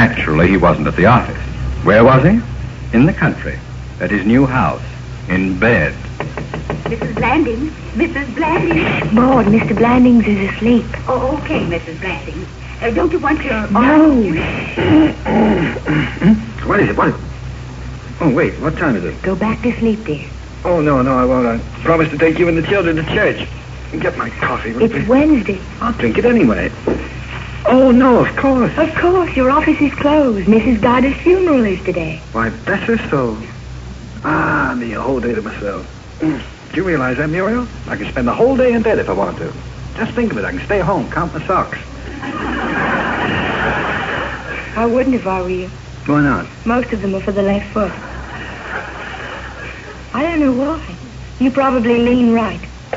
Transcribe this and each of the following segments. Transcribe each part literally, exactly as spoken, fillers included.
Naturally, he wasn't at the office. Where was he? In the country. At his new house. In bed. Missus Blandings. Missus Blandings. Maud, Mister Blandings is asleep. Oh, okay, Missus Blandings. Uh, don't you want your... No. What is it? What is it? Oh, wait. What time is it? Go back to sleep, dear. Oh, no, no, I won't. I promise to take you and the children to church. Get my coffee. It's Wednesday. I'll drink it anyway. Oh, no, of course. Of course. Your office is closed. Missus Gardner's funeral is today. Why, bless her soul. Ah, me a whole day to myself. Mm. Do you realize that, Muriel? I can spend the whole day in bed if I want to. Just think of it. I can stay home, count my socks. I wouldn't if I were you. Why not? Most of them are for the left foot. I don't know why. You probably lean right.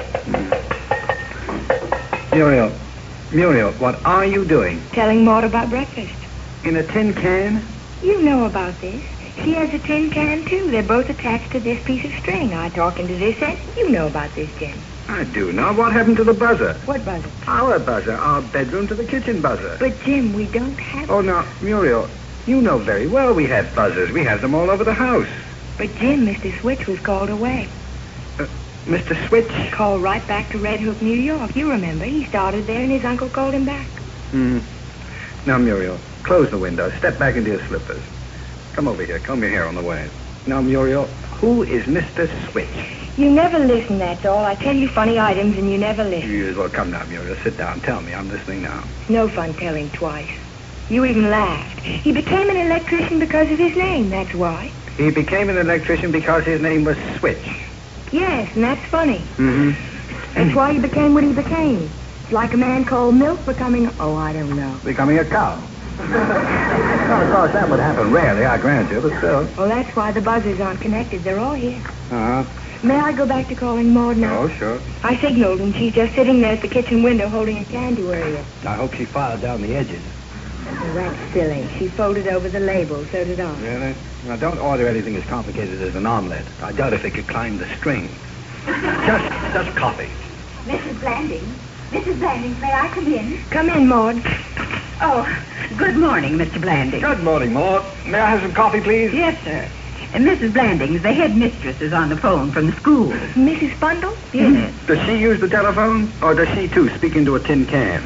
Muriel, Muriel, what are you doing? Telling Maud about breakfast. In a tin can? You know about this. She has a tin can, too. They're both attached to this piece of string. I talk into this end. You know about this, Jim. I do know. What happened to the buzzer? What buzzer? Our buzzer. Our bedroom to the kitchen buzzer. But, Jim, we don't have... Oh, now, Muriel, you know very well we have buzzers. We have them all over the house. But, Jim, Mister Switch was called away. Uh, Mister Switch? Called right back to Red Hook, New York. You remember. He started there and his uncle called him back. Hmm. Now, Muriel, close the window. Step back into your slippers. Come over here. Comb your hair on the way. Now, Muriel, who is Mister Switch? You never listen, that's all. I tell you funny items and you never listen. You, well, come now, Muriel. Sit down. Tell me. I'm listening now. No fun telling twice. You even laughed. He became an electrician because of his name, that's why. He became an electrician because his name was Switch. Yes, and that's funny. Mm-hmm. That's why he became what he became. It's like a man called Milk becoming, oh, I don't know. Becoming a cow. Well, of course, that would happen rarely, I grant you, but still. Well, that's why the buzzers aren't connected. They're all here. Uh-huh. May I go back to calling Maud now? Oh, sure. I signaled, and she's just sitting there at the kitchen window holding a candy area. I hope she filed down the edges. Oh, that's silly. She folded over the label, so did I. Really? Now, don't order anything as complicated as an omelet. I doubt if they could climb the string. Just, just coffee. Missus Blandings. Missus Blandings, may I come in? Come in, Maud. Oh, good morning, Mister Blandings. Good morning, Maud. May I have some coffee, please? Yes, sir. And Missus Blandings, the head mistress is on the phone from the school. Missus Bundle? Yes. Does she use the telephone, or does she, too, speak into a tin can?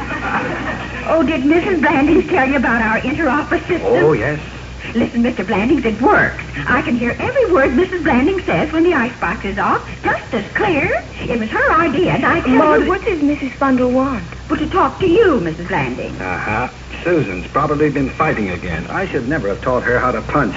Oh, did Missus Blandings tell you about our inter-office system? Oh, yes. Listen, Mister Blandings, it works. I can hear every word Missus Blandings says when the icebox is off, just as clear. It was her idea, and I tell Maud, you... what does Missus Bundle want? Well, to talk to you, Missus Blandings. Uh-huh. Susan's probably been fighting again. I should never have taught her how to punch.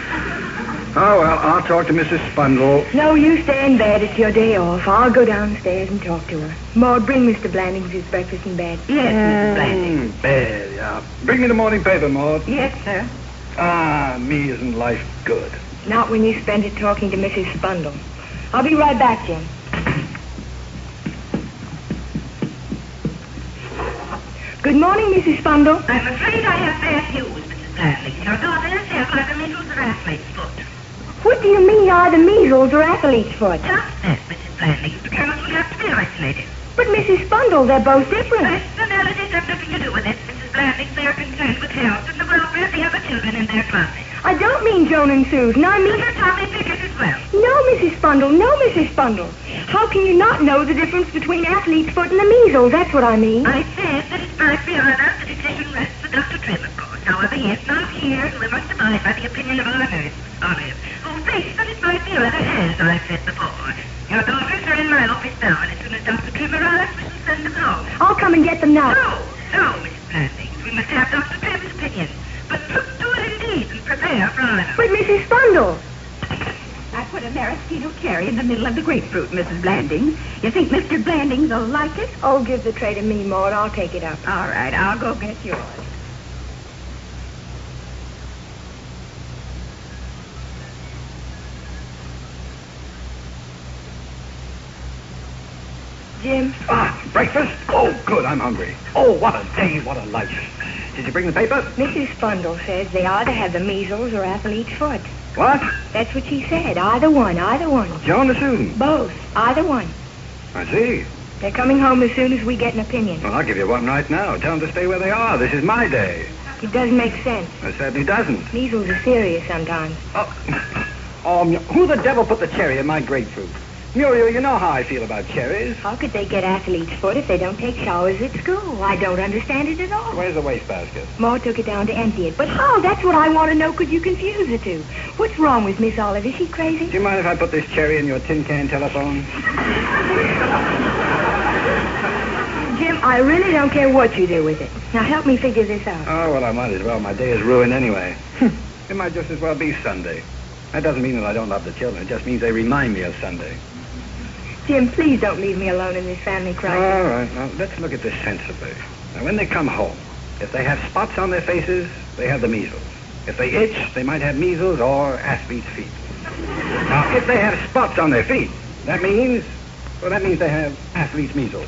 Oh, well, I'll talk to Missus Bundle. No, you stay in bed. It's your day off. I'll go downstairs and talk to her. Maud, bring Mister Blandings his breakfast in bed. Yes, Missus Blandings. Mm, bed, yeah. Bring me the morning paper, Maud. Yes, sir. Ah, me isn't life good. Not when you spend it talking to Missus Bundle. I'll be right back, Jim. Good morning, Missus Bundle. I'm afraid I have bad news, Missus Blandings. Your daughter is ill by the measles or athlete's foot. What do you mean, either measles or athlete's foot? Just that, Missus Blandings. The girls will have to be isolated. But, Missus Bundle, they're both different. Personalities have nothing to do with it, Missus Blandings. They are concerned with health and the welfare of the other children in their class. I don't mean Joan and Susan. I mean... Mother Tommy figures as well. No, Missus Bundle. No, Missus Bundle. How can you not know the difference between athlete's foot and the measles? That's what I mean. I said that it might be on us. The decision rests with Doctor Trim, of course. However, he is not here, and we must abide by the opinion of our nurse, Olive, who thinks that it might be rather as I've said before. Your daughters are in my office now, and as soon as Doctor Trim arrives, we shall send them home. I'll come and get them now. No, no, Missus Blandings. We must have Doctor Trim's opinion. But do it indeed and prepare for honor. But, Missus Bundle... I put a maraschino cherry in the middle of the grapefruit, Missus Blandings. You think Mister Blandings will like it? Oh, give the tray to me, Maud. I'll take it up. All right, I'll go get yours. Jim? Ah, breakfast? Oh, good, I'm hungry. Oh, what a day, what a life. Did you bring the paper? Missus Bundle says they either have the measles or athlete's foot. What? That's what she said. Either one, either one. Joan or Susan? Both. Either one. I see. They're coming home as soon as we get an opinion. Well, I'll give you one right now. Tell them to stay where they are. This is my day. It doesn't make sense. It certainly doesn't. Measles are serious sometimes. Oh, oh, Mu- who the devil put the cherry in my grapefruit? Muriel, you know how I feel about cherries. How could they get athlete's foot if they don't take showers at school? I don't understand it at all. Where's the wastebasket? Ma took it down to empty it. But how? That's what I want to know. Could you confuse the two? What's wrong with Miss Olive? Is she crazy? Do you mind if I put this cherry in your tin can telephone? Jim, I really don't care what you do with it. Now help me figure this out. Oh, well, I might as well. My day is ruined anyway. It might just as well be Sunday. That doesn't mean that I don't love the children. It just means they remind me of Sunday. Jim, please don't leave me alone in this family crisis. All right, now let's look at this sensibly. Now, when they come home, if they have spots on their faces, they have the measles. If they itch, they might have measles or athlete's feet. Now, if they have spots on their feet, that means, well, that means they have athlete's measles.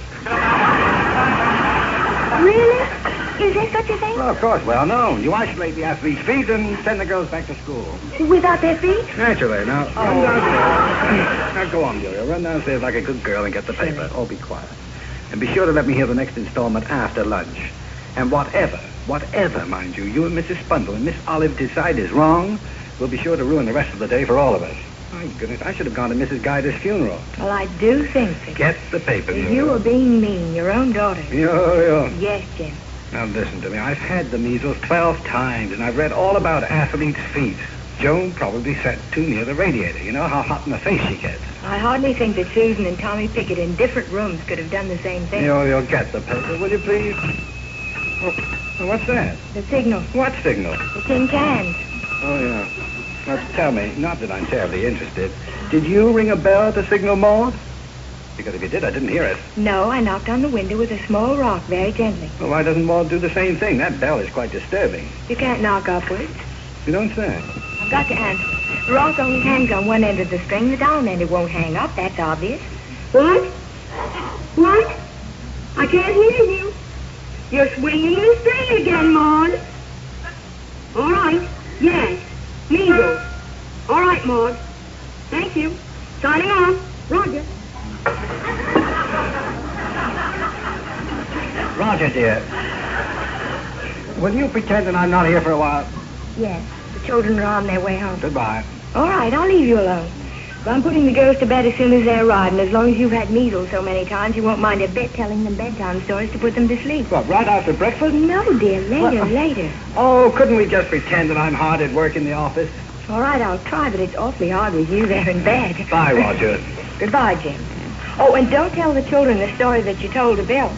Really? Is there such a thing? Well, of course, well known. You isolate the athlete's feet and send the girls back to school. Without their feet? Naturally. Now, run downstairs. Now, go on, Muriel. Run downstairs like a good girl and get the paper. Oh, be quiet. And be sure to let me hear the next installment after lunch. And whatever, whatever, mind you, you and Missus Spundle and Miss Olive decide is wrong, we'll be sure to ruin the rest of the day for all of us. My goodness, I should have gone to Missus Guyder's funeral. Well, I do think so. Get the paper, Muriel. You are being mean. Your own daughter. Yo, yo. Yes, Jim. Now, listen to me. I've had the measles twelve times, and I've read all about athlete's feet. Joan probably sat too near the radiator. You know how hot in the face she gets. I hardly think that Susan and Tommy Pickett in different rooms could have done the same thing. You'll, you'll get the paper, will you, please? Oh, what's that? The signal. What signal? The tin cans. Oh, yeah. Now, tell me, not that I'm terribly interested, did you ring a bell to signal Maud? Because if you did, I didn't hear it. No, I knocked on the window with a small rock very gently. Well, why doesn't Maud do the same thing? That bell is quite disturbing. You can't knock upwards. You don't say. I've got to answer. The rock only hangs on one end of the string. The down end, it won't hang up. That's obvious. What? What? I can't hear you. You're swinging the string again, Maud. All right. Yes. Measles. All right, Maud. Thank you. Signing off. Roger. Roger, dear. Will you pretend that I'm not here for a while? Yes. The children are on their way home. Goodbye. All right, I'll leave you alone. But I'm putting the girls to bed as soon as they arrive, and as long as you've had measles so many times, you won't mind a bit telling them bedtime stories to put them to sleep. What, right after breakfast? No, dear, later, What? later. Oh, couldn't we just pretend that I'm hard at work in the office? All right, I'll try, but it's awfully hard with you there in bed. Bye, Roger. Goodbye, Jim. Oh, and don't tell the children the story that you told to Bill.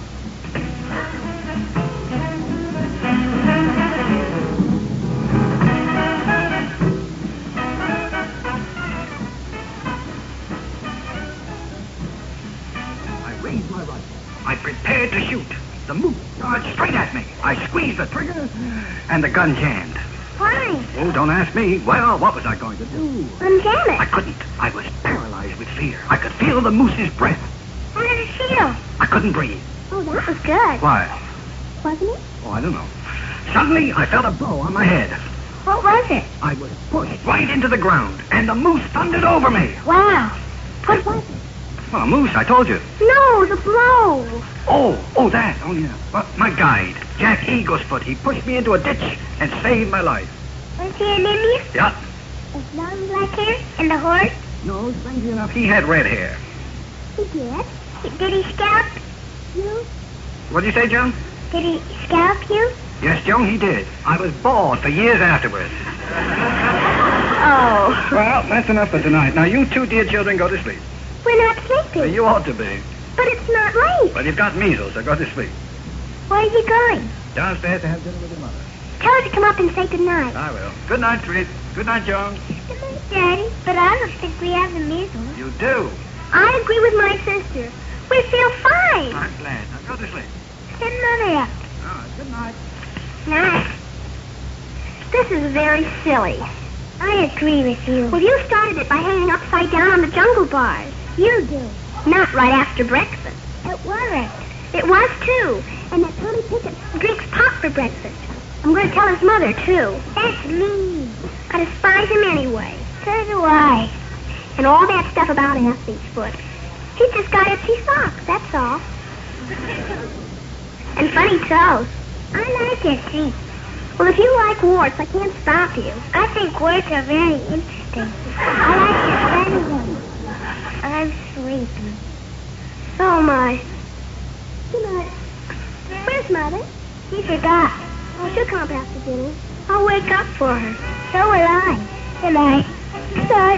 I raised my rifle. I prepared to shoot. The moose charged straight at me. I squeezed the trigger, and the gun jammed. Why? Oh, don't ask me. Well, what was I going to do? Unjam I it. couldn't. I was paralyzed with fear. I could feel the moose's breath. How did it feel? I couldn't breathe. Oh, that was good. Why? Wasn't it? Oh, I don't know. Suddenly, I felt a blow on my head. What was it? I was pushed right into the ground, and the moose thundered over me. Wow. What was it? Well, a moose, I told you. No, the blow. Oh, oh, that. Oh, yeah. Well, my guide, Jack Eaglesfoot, he pushed me into a ditch and saved my life. Was he an Indian? Yeah. With long black hair and the horse? No, strangely enough, he had red hair. He did. Did he scalp you? What'd you say, Joan? Did he scalp you? Yes, Joan, he did. I was bald for years afterwards. Oh. Well, that's enough for tonight. Now, you two dear children, go to sleep. We're not sleeping. You ought to be. But it's not late. Well, you've got measles, so go to sleep. Where are you going? Downstairs to have dinner with your mother. Tell her to come up and say goodnight. I will. Good night, sweet. Good night, Joan. Good night, Daddy. But I don't think we have the measles. You do. I agree with my sister. We feel fine. I'm glad. Now, go to sleep. Send Mother up. All right, good night. Night. This is very silly. I agree with you. Well, you started it by hanging upside down on the jungle bars. You do. Not right after breakfast. It wasn't. It was, too. And that Tommy Pickett drinks pop for breakfast. I'm going to tell his mother, too. That's mean. I despise him anyway. So do I. And all that stuff about athlete's foot. He just got itchy socks, that's all. And funny toes. I like itchy. Well, if you like warts, I can't stop you. I think warts are very interesting. I like to study them. I'm sleepy. So am I. Good night. Where's Mother? She forgot. Oh, she'll come up after dinner. I'll wake up for her. So will I. Good night. Good night.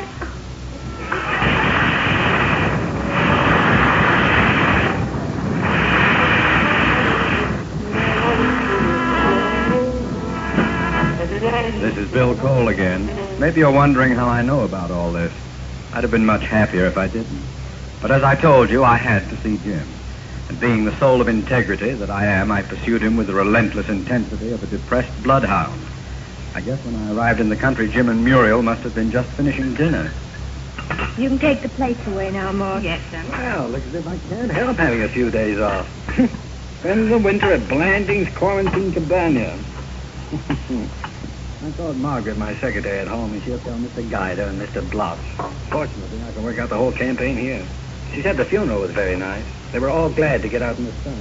This is Bill Cole again. Maybe you're wondering how I know about all this. I'd have been much happier if I didn't. But as I told you, I had to see Jim. And being the soul of integrity that I am, I pursued him with the relentless intensity of a depressed bloodhound. I guess when I arrived in the country, Jim and Muriel must have been just finishing dinner. You can take the plates away now, Maud. Yes, sir. Well, look as if I can't help having a few days off. Spend the winter at Blanding's Quarantine Cabana. I called Margaret, my secretary, at home, and she'll tell Mister Guider and Mister Blotz. Fortunately, I can work out the whole campaign here. She said the funeral was very nice. They were all glad to get out in the sun.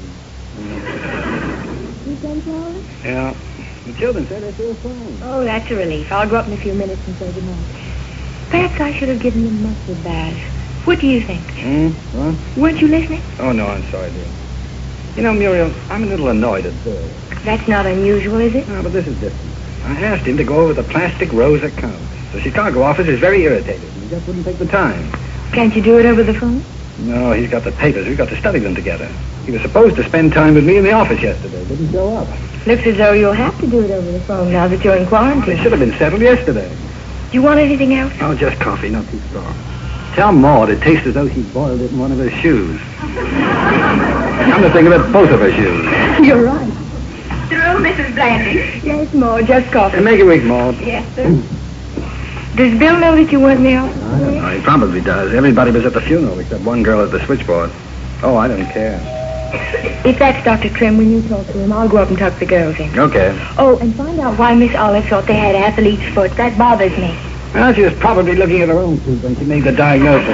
You done, Charlie? Yeah. The children said they feel fine. Oh, that's a relief. I'll go up in a few minutes and say goodnight. Perhaps I should have given them mustard baths. What do you think? Hmm? What? Weren't you listening? Oh, no, I'm sorry, dear. You know, Muriel, I'm a little annoyed at Bill. That's not unusual, is it? No, but this is different. I asked him to go over the plastic rose accounts. The Chicago office is very irritated, and he just wouldn't take the time. Can't you do it over the phone? No, he's got the papers. We've got to study them together. He was supposed to spend time with me in the office yesterday. Didn't show up. Looks as though you'll have to do it over the phone now that you're in It quarantine. should have been settled yesterday. Do you want anything else? Oh, just coffee, not too strong. Tell Maud it tastes as though she boiled it in one of her shoes. Come to think of it, both of her shoes. You're right. Through, Missus Blanding. Yes, Maud, just coffee. And make it weak, Maud. Yes, sir. Does Bill know that you weren't in the office? I don't know. He probably does. Everybody was at the funeral except one girl at the switchboard. Oh, I don't care. If that's Doctor Trim, when you talk to him, I'll go up and tuck the girls in. Okay. Oh, and find out why Miss Olive thought they had athlete's foot. That bothers me. Well, she was probably looking at her own feet when she made the diagnosis.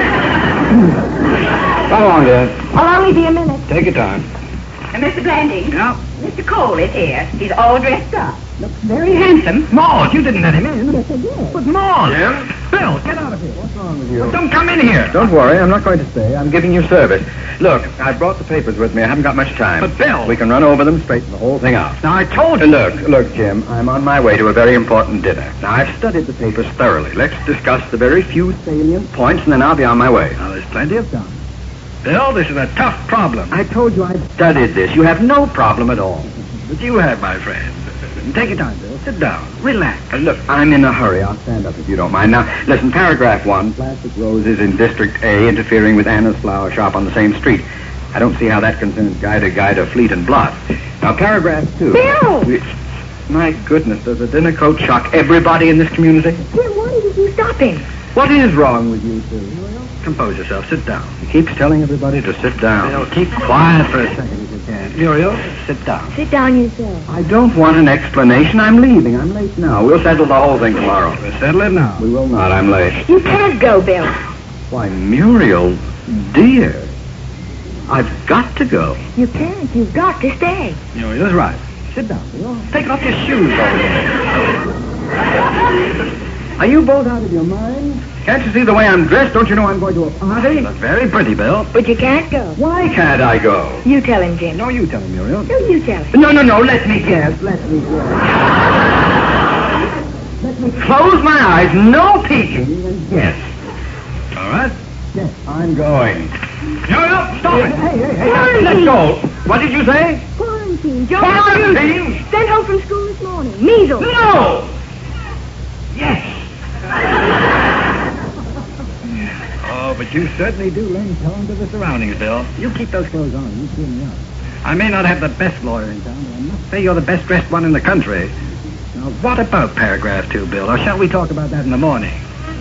Come along, dear. I'll only be a minute. Take your time. And Mister Blanding? Yeah. Mister Cole is here. He's all dressed up. Looks very handsome. Maud, you didn't let him in. Yes, I did. But Maud. Jim? Bill, get out of here. What's wrong with you? Don't come in here. Don't worry, I'm not going to stay. I'm giving you service. Look, I brought the papers with me. I haven't got much time. But, Bill. We can run over them, straighten the whole thing out. Now, I told you. Look, look, Jim, I'm on my way to a very important dinner. Now, I've studied the papers thoroughly. Let's discuss the very few salient points, and then I'll be on my way. Now, there's plenty of time. Bill, this is a tough problem. I told you I'd studied this. You have no problem at all. But you have, my friend. Take your time, Bill. Sit down. Relax. Uh, look, I'm in a hurry. I'll stand up if you don't mind. Now, listen, paragraph one, plastic roses in District A interfering with Anna's flower shop on the same street. I don't see how that concerns Guider, Guider, Fleet, and Blot. Now, paragraph two. Bill! We- My goodness, does a dinner coat shock everybody in this community? Jim, why did you stop him? What is wrong with you two? Compose yourself. Sit down. He keeps telling everybody to sit down. Bill, keep quiet for a second if you can. Muriel, sit down. Sit down yourself. I don't want an explanation. I'm leaving. I'm late now. We'll settle the whole thing tomorrow. We'll settle it now. We will not. I'm late. You can't go, Bill. Why, Muriel, dear, I've got to go. You can't. You've got to stay. Muriel's right. Sit down, Bill. Take off your shoes already. Are you both out of your mind? Can't you see the way I'm dressed? Don't you know I'm going to a party? That's very pretty, Bill. But you can't go. Why can't I go? You tell him, Jim. No, you tell him, Muriel. No, you tell him. No, no, no. Let me guess. Let me guess. Let me close my eyes. No peeking. And guess. All right. Yes, I'm going. Muriel, stop it. Hey, hey, hey. Quarantine. Let go. What did you say? Quarantine. Joe Quarantine? Sent home from school this morning. Measles. No. Yes. Oh, but you certainly do lend tone to the surroundings, Bill. You keep those clothes on. You cheer me up. I may not have the best lawyer in town, but I must say you're the best dressed one in the country. Now, what about paragraph two, Bill? Or shall we talk about that in the morning?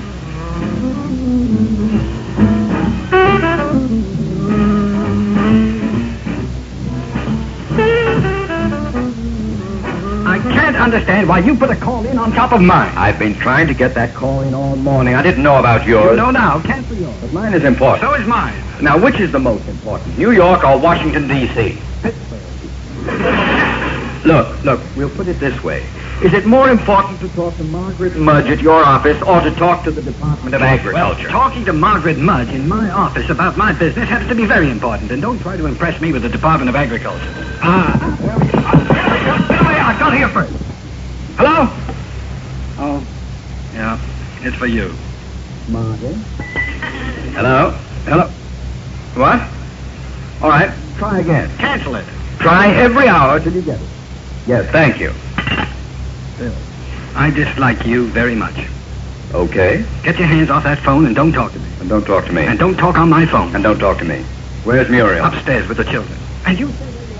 I can't understand why you put a call in on top of mine. I've been trying to get that call in all morning. I didn't know about yours. You know now. Cancel yours. But mine is important. So is mine. Now, which is the most important, New York or Washington, D C? Look, look, we'll put it this way. Is it more important to talk to Margaret Mudge at your office or to talk to the Department of Agriculture? Well, talking to Margaret Mudge in my office about my business happens to be very important, and don't try to impress me with the Department of Agriculture. Ah, there we go. There we go. Get away. I'll go here first. Hello? Oh, yeah, it's for you. Margaret? Hello? Hello? What? All right. Try again. Cancel it. Try every hour till you get it. Yes, Thank you. Bill, I dislike you very much. okay. Get your hands off that phone and don't talk to me. And don't talk to me. And don't talk on my phone. And don't talk to me. Where's Muriel? Upstairs with the children. And you...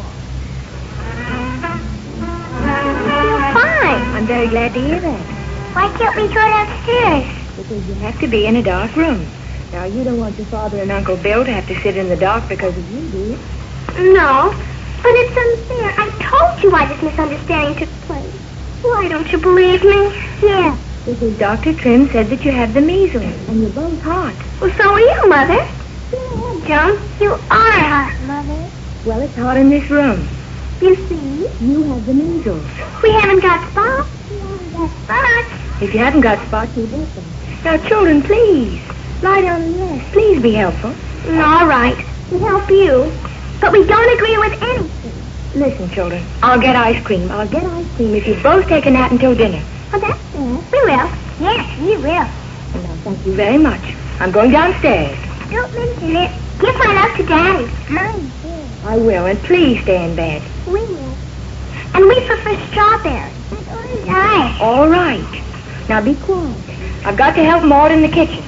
You're fine. I'm very glad to hear that. Why can't we go downstairs? Because you have to be in a dark room. Now, you don't want your father and Uncle Bill to have to sit in the dark because of you, do you? No, but it's unfair. I told you why this misunderstanding took place. Why don't you believe me? Yeah. Because Doctor Trim said that you have the measles, and you're both hot. Well, so are you, Mother. Yeah, Joan, you are hot, Mother. Well, it's hot in this room. You see? You have the measles. We haven't got spots. We haven't got spots. If you haven't got spots, you'll get them. Now, children, please, lie down and rest. Please be helpful. All right. We'll help you. But we don't agree with anything. Listen, children, I'll get ice cream. I'll get ice cream if you both take a nap until dinner. Oh, that's fair. We will. Yes, we will. And now, thank you very much. I'm going downstairs. Don't mention it. Give my love to Daddy. Mine, too. I will, and please stay in bed. We will. And we prefer strawberries. And orange ice. All right. Now, be quiet. I've got to help Maud in the kitchen.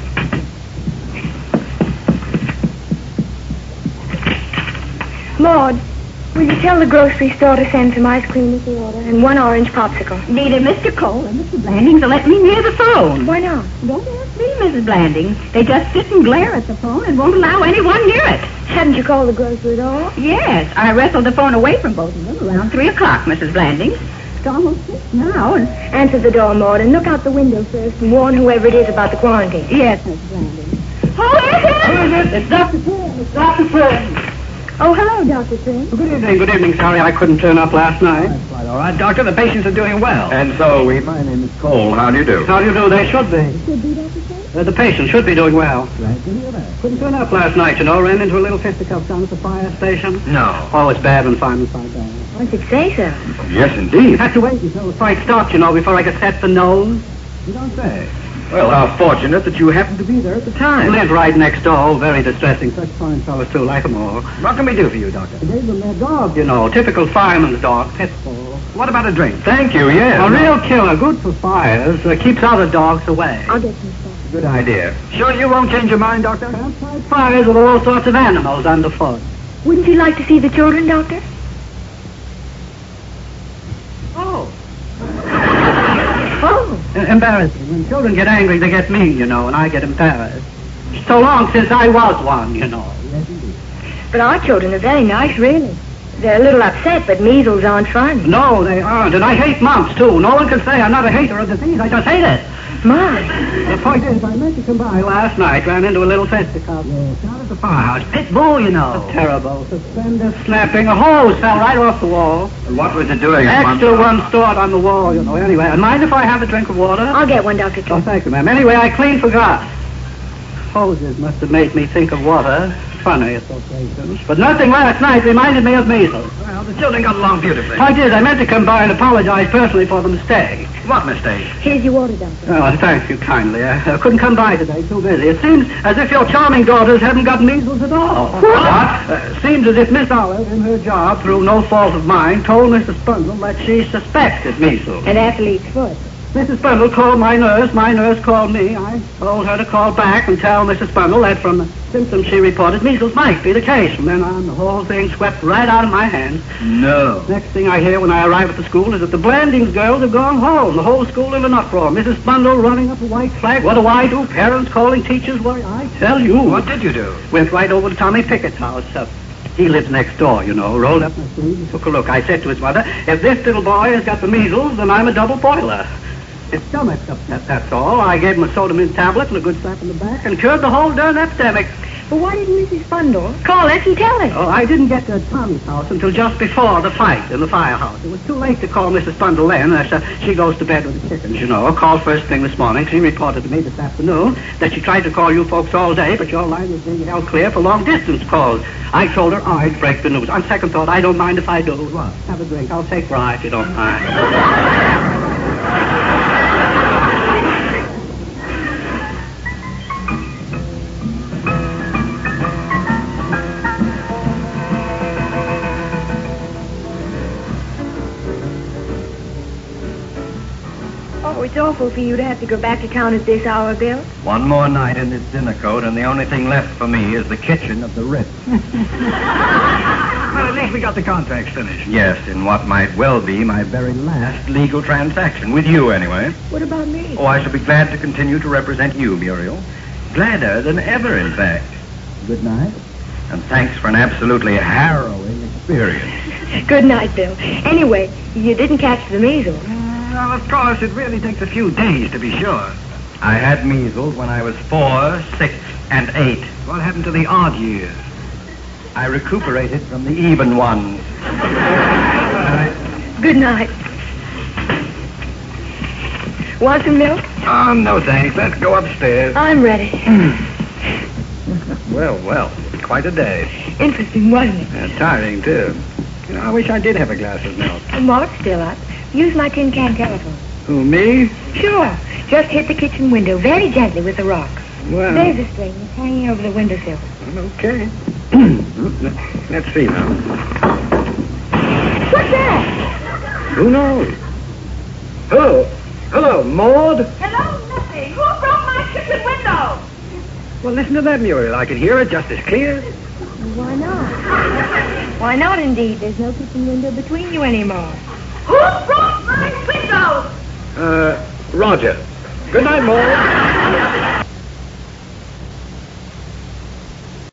Maud, will you tell the grocery store to send some ice cream with the order and one orange popsicle? Neither Mister Cole or Mister Blandings will let me near the phone. Why not? Don't ask me, Missus Blandings. They just sit and glare at the phone and won't allow anyone near it. Hadn't you called the grocery at all? Yes, I wrestled the phone away from both of them around three o'clock, Missus Blandings. It's almost six now, and... Answer the door, Maud, and look out the window first and warn whoever it is about the quarantine. Yes, Missus Blandings. Who is it? Who is it? It's Doctor Trim. It's Doctor Trim. Oh, hello, Doctor Trim. Good evening, good evening. Sorry I couldn't turn up last night. That's quite all right, Doctor. The patients are doing well. And so we... My name is Cole. How do you do? How do you do? They should be. Should be, Doctor Trim? Uh, the patient should be doing well. Glad to hear that. Couldn't turn up last night, you know. Ran into a little fisticuff down at the fire station. No. Oh, it's bad when firemen's like that. I should say so. Yes, indeed. Had to wait until the fight stopped, you know, before I could set the nose. You don't say. Well, how fortunate that you happened to be there at the time. Lived right next door. Oh, very distressing. Such fine fellows, too. Like them all. What can we do for you, Doctor? I gave them their dog, you know. Typical fireman's dog. Pitbull. What about a drink? Thank you, yes. A real killer. Good for fires. Uh, keeps other dogs away. I'll get some stuff. Good idea. Sure you won't change your mind, Doctor? Campsite fires with all sorts of animals underfoot. Wouldn't you like to see the children, Doctor? Oh. Oh. Embarrassing. When children get angry, they get mean, you know, and I get embarrassed. So long since I was one, you know. But our children are very nice, really. They're a little upset, but measles aren't fun. No, they aren't. And I hate mumps, too. No one can say I'm not a hater of disease. I just hate it. My. The point is, I meant to come by last night, ran into a little fisticuff. Yes, down at the firehouse. Pit bull, you know. Terrible. Suspender snapping. A hose fell right off the wall. And what was it doing? Extra one stored on the wall, you know. Anyway, and mind if I have a drink of water? I'll get one, Doctor Oh, Trim. thank you, ma'am. Anyway, I clean forgot. Hoses must have made me think of water. Funny associations. But nothing last night reminded me of measles. Well, the children got along beautifully. I did. I meant to come by and apologize personally for the mistake. What mistake? Here's your water, Doctor. Oh, thank you kindly. I, I couldn't come by today. Too busy. It seems as if your charming daughters haven't got measles at all. What? Uh, seems as if Miss Olive, in her job, through no fault of mine, told Missus Spundle that she suspected measles. An athlete's foot. Missus Spundle called my nurse. My nurse called me. I told her to call back and tell Missus Spundle that from the symptoms she reported, measles might be the case. From then on, the whole thing swept right out of my hands. No. Next thing I hear when I arrive at the school is that the Blandings girls have gone home. The whole school in an uproar. Missus Spundle running up a white flag. What do I do? Parents calling teachers. Worry. I tell you. What did you do? Went right over to Tommy Pickett's house. Uh, he lives next door, you know. Rolled up my sleeves and took a look. I said to his mother, if this little boy has got the measles, then I'm a double boiler. His stomach's upset, that's all. I gave him a soda mint tablet and a good slap in the back and cured the whole darn epidemic. Well, why didn't Missus Bundle call us and tell us? Oh, I didn't get to Tommy's house until just before the fight in the firehouse. It was too late to call Missus Bundle then. As, uh, she goes to bed with the chickens, you know. Called first thing this morning. She reported to me this afternoon that she tried to call you folks all day, but your line was being held clear for long-distance calls. I told her I'd break the news. On second thought, I don't mind if I do. What? Have a drink. I'll take rye if you don't mind. Oh, it's awful for you to have to go back to town at this hour, Bill. One more night in this dinner coat, and the only thing left for me is the kitchen of the Ritz. Well, at least we got the contracts finished. Yes, in what might well be my very last legal transaction, with you anyway. What about me? Oh, I shall be glad to continue to represent you, Muriel. Gladder than ever, in fact. Good night. And thanks for an absolutely harrowing experience. Good night, Bill. Anyway, you didn't catch the measles. Well, of course, it really takes a few days to be sure. I had measles when I was four, six, and eight. What happened to the odd years? I recuperated from the even ones. uh, Good night. Want some milk? Oh, no thanks. Let's go upstairs. I'm ready. Well, well, quite a day. Interesting, wasn't it? And tiring, too. You know, I wish I did have a glass of milk. And Mark's still up. Use my tin can telephone. Who, me? Sure. Just hit the kitchen window very gently with a rock. Well, There's a string. It's hanging over the windowsill. okay. Let's see now. What's that? Who knows? Hello. Hello, Maud. Hello, Missy. Who broke my kitchen window? Well, listen to that, Muriel. I can hear it just as clear. Why not? Why not, indeed? There's no kitchen window between you anymore. Who broke my window? Uh, Roger. Good night, Maud.